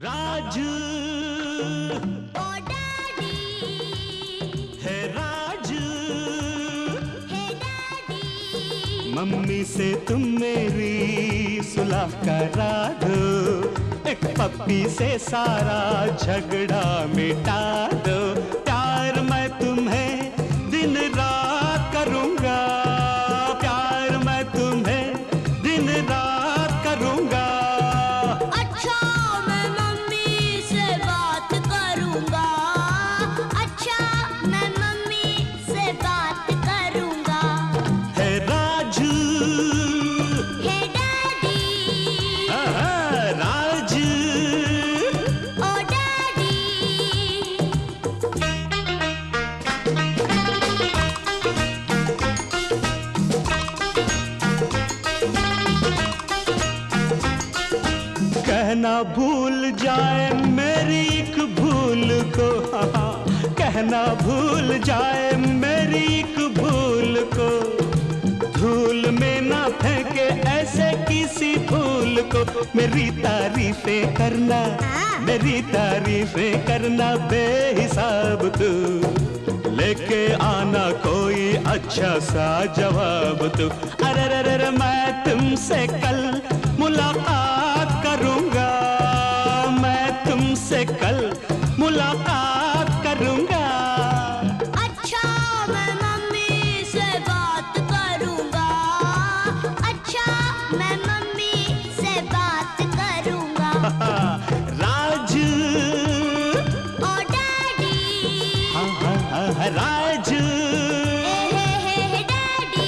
Raju oh daddy है Raju, hey daddy mummy से तुम मेरी सुलह करा दो, एक पप्पी से सारा झगड़ा मिटा दो। प्यार मैं तुम्हें दिन रात करूंगा, प्यार मैं तुम्हें दिन रात करूंगा। अच्छा मैं मम्मी से बात करूंगा, अच्छा मैं मम्मी से बात करूंगा। है Raju, hey daddy Raju oh daddy कहना भूल जाए मेरी एक भूल को, कहना भूल जाए मेरी एक भूल को, धूल में ना फेंके ऐसे किसी फूल को। मेरी तारीफें करना, मेरी तारीफें करना बेहिसाब तू, लेके आना कोई अच्छा सा जवाब तू। अरे रे रे रे मैं तुमसे कल मुलाकात करूंगा, मैं तुमसे कल मुलाकात करूंगा। अच्छा मैं मम्मी से बात करूंगा, अच्छा मैं मम्मी से बात करूंगा। Raju oh daddy Raju hey daddy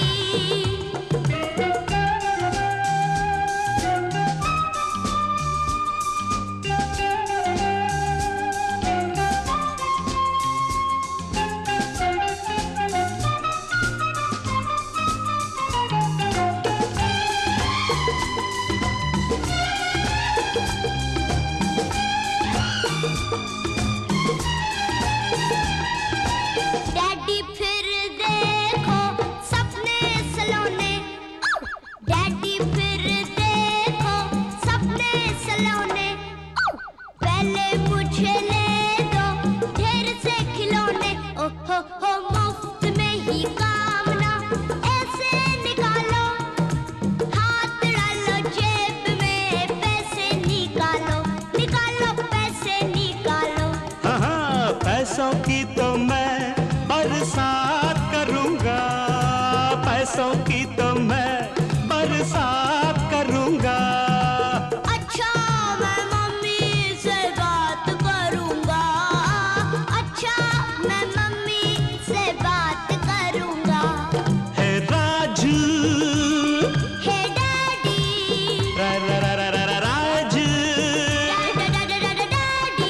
daddy फिर देखो सपने सलोने, डैडी फिर देखो सपने सलोने। पहले मुझे ले दो ढेर से खिलौने, ओ हो मुफ्त में ही काम ना ऐसे निकालो, हाथ डालो जेब में पैसे निकालो, निकालो पैसे निकालो। हाँ, पैसों की तो मैं बरसात करूंगा, पैसों की तो मैं बरसात करूंगा। अच्छा मैं मम्मी से बात करूंगा, अच्छा मैं मम्मी से बात करूंगा। है Raju hey daddy Raju daddy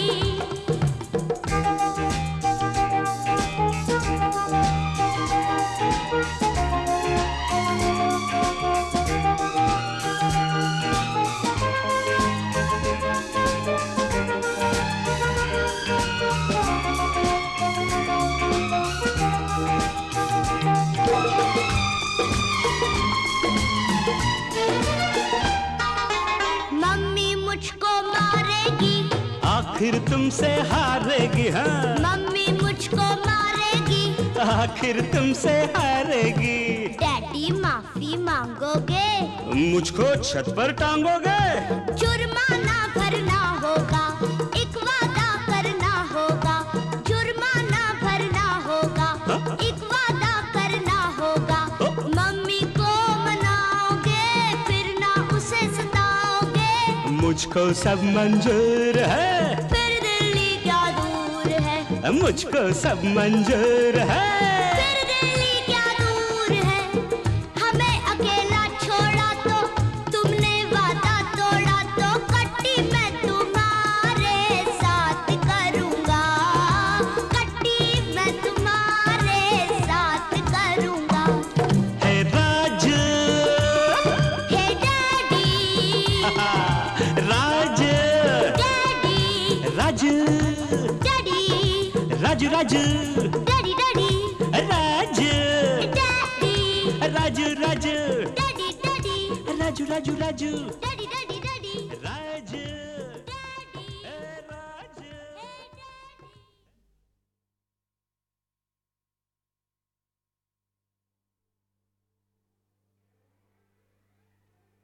mummy मुझको मारेगी, आखिर तुमसे हारेगी। हाँ, मम्मी मुझको मारेगी। आखिर तुमसे हारेगी। डैडी माफी मांगोगे, मुझको छत पर टांगोगे। जुर्माना भरना होगा, एक वादा करना होगा, जुर्माना भरना होगा, एक वादा करना होगा। मम्मी को मनाओगे फिर ना उसे सताओगे, मुझको सब मंजूर है, फिर दिल्ली क्या दूर है, मुझको सब मंजूर है। फिर दिल्ली क्या दूर है। हमें अकेला छोड़ा तो तुमने वादा तोड़ा, तो कट्टी मैं तुम्हारे साथ करूंगा, कट्टी मैं तुम्हारे साथ करूंगा। है Raju hey daddy Raju daddy Raju daddy Raju daddy daddy Raju daddy Raju Raju daddy daddy Raju Raju Raju daddy daddy